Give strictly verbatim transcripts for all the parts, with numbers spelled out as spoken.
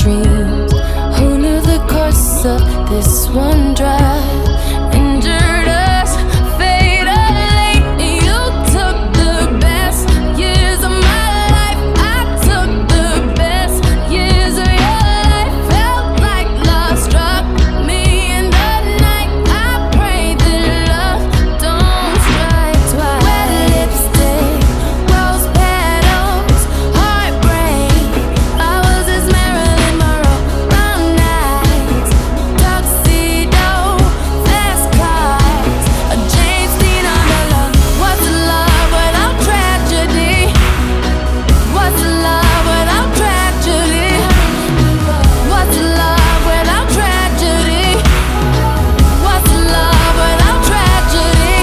dreams. Who knew the course of this one drive injured us fatally? You took the best years of my life. I took the best years of your life. Felt like love struck me in the night. I pray that love don't strike twice. Wet lipstick, rose petals, heartbreak. I was his Marilyn Monroe. Long nights, tuxedo, fast cars, a James Dean on the love. What's love without tragedy? What's love without tragedy? What's love without tragedy? What's love without tragedy?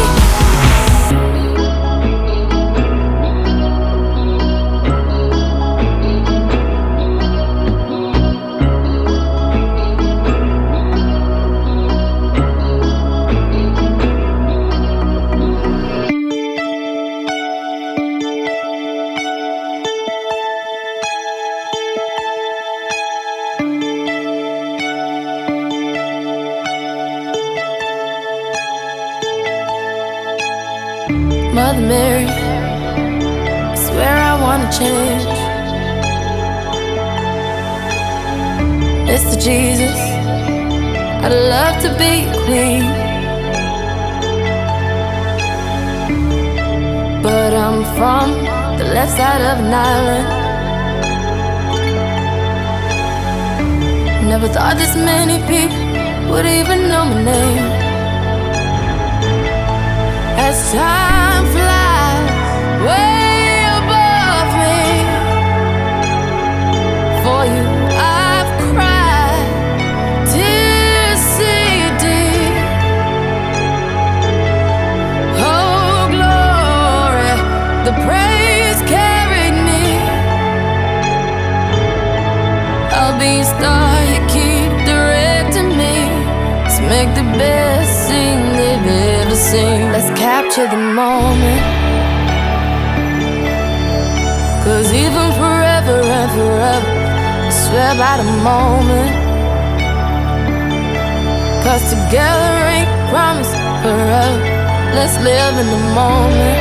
Mother Mary, I swear I wanna change. Mister Jesus, I'd love to be a queen, but I'm from the left side of an island. Never thought this many people would even know my name. As time flies way above me, for you I've cried tears sea deep. Oh glory, the praise carried me. I'll be a star, you keep directing me. Let's make the best scene they've ever seen. Let's capture the moment, 'cause even forever and forever, I swear by the moment. 'Cause together ain't promised forever. Let's live in the moment.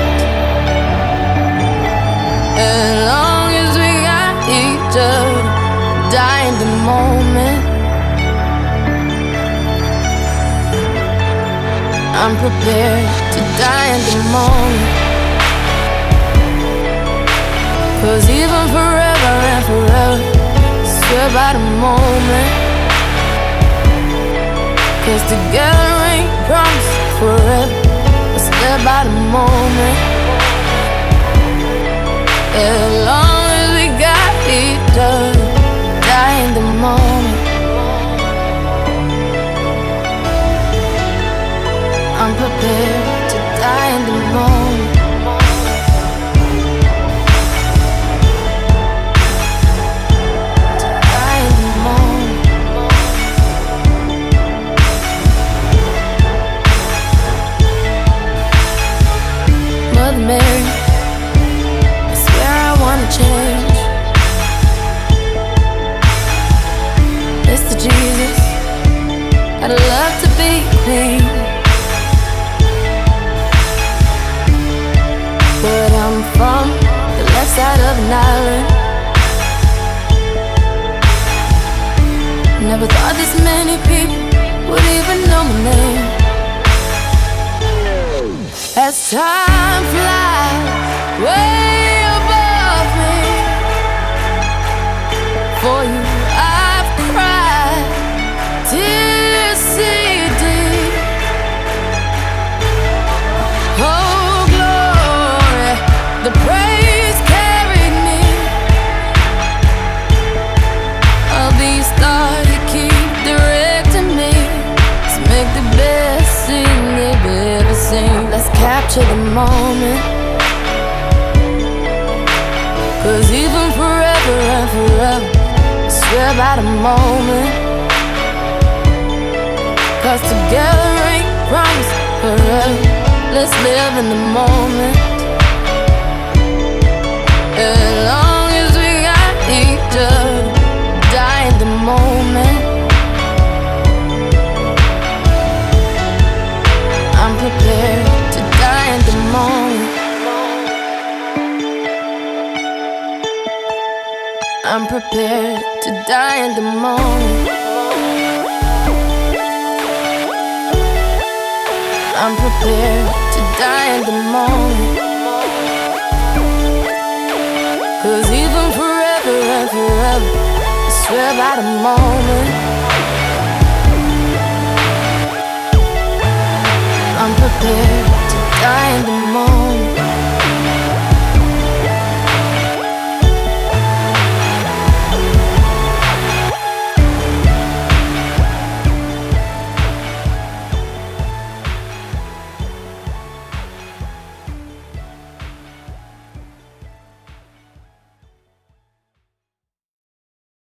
As long as we got each other, die in the moment. I'm prepared to die in the moment. 'Cause even forever and forever, swear by the moment. 'Cause together ain't promised forever. Let's live by the moment. As long as we got each other, die in the moment. I'm prepared to die in the moment. To die in the moment. Mother Mary, I swear I wanna change. Mister Jesus, I'd love to be queen, but I'm from the left side of an island. Never thought this many people would even know my name. As time flies way above me, for you I've cried tears sea deep. Oh glory, the praise carried me. I'll be a star, you keep directing me. Let's make the best scene they've ever seen. Let's capture the moment, 'cause even forever and forever, I swear by the moment. 'Cause together ain't promised forever. Let's live in the moment. As long as we got each other, die in the moment. prepared to die in the moment. I'm prepared to die in the moment. 'Cause even forever and forever, I swear by the moment. I'm prepared to die in the moment.